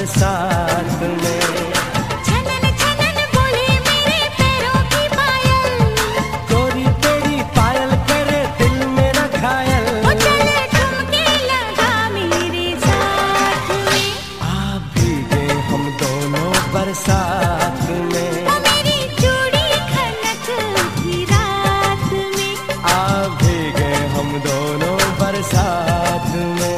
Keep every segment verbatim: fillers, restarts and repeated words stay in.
बरसात में। छनन छनन बोले मेरे पैरों की पायल, गोरी तेरी पायल करे दिल मेरा घायल। वो चले ठुमके लगा मेरे साथ में। आप भीगे हम दोनों बरसात में। वो मेरी चूड़ी खनक उठी रात में। आप भीगे हम दोनों बरसात में।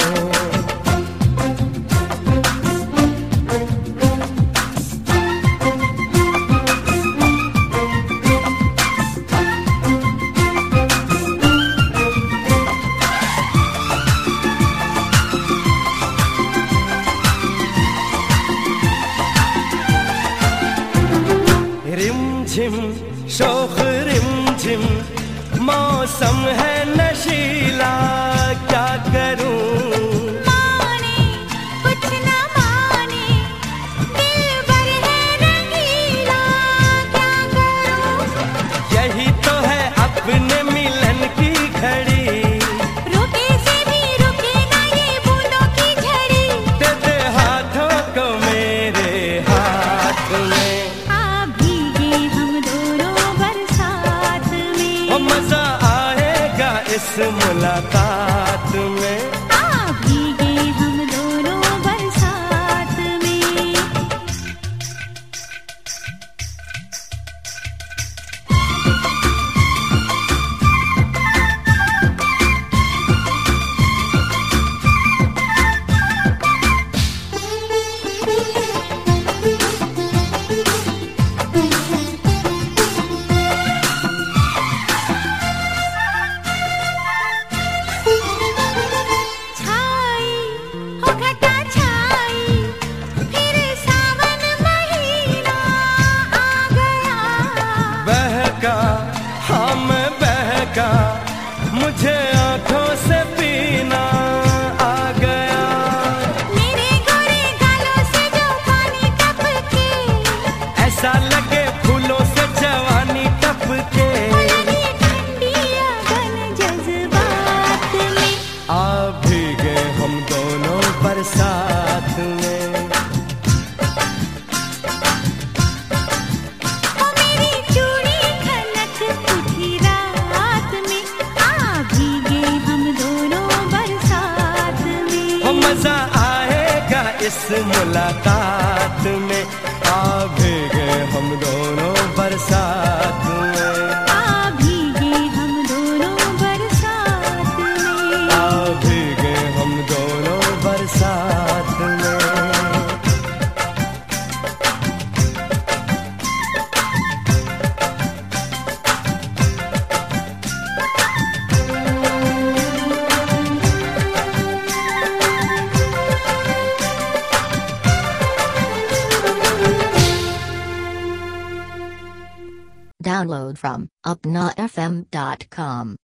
रिम झिम शोख रिम झिम मौसम है नशीला, क्या करूं माने कुछ न माने, दिल भर है रंगीला, क्या करूं। यही तो है अपने मिलन की घड़ी। रुके से भी रुके ना ये बूंदों की झड़ी। दे दे हाथों को मेरे हाथ में। आप भीगे हम दोनों बरसात में। ओ मजा आएगा इस मुलाकात में। आप भीगे हम दोनों बरसात में। छाई हो घटा छाई, फिर सावन महीना आ गया। बहका हाँ मैं बहका, मुझे आंखों से पीना आ गया। मेरे गोरे गालों से जो पानी टपके, ऐसा लगे फूलों से जवानी टपके। लगी ठंडी अगन जज्बात में। आ भीगे हम दोनों बरसात में। ओ मेरी चूड़ी खनक उठी रात में। आ भीगे हम दोनों बरसात में। हो मजा आएगा इस मुलाकात में। आ भीगे हम दोनों बरसात में। आ भीगे हम दोनों बरसात में। आ भीगे हम दोनों बरसात में। Download from upna f m dot com.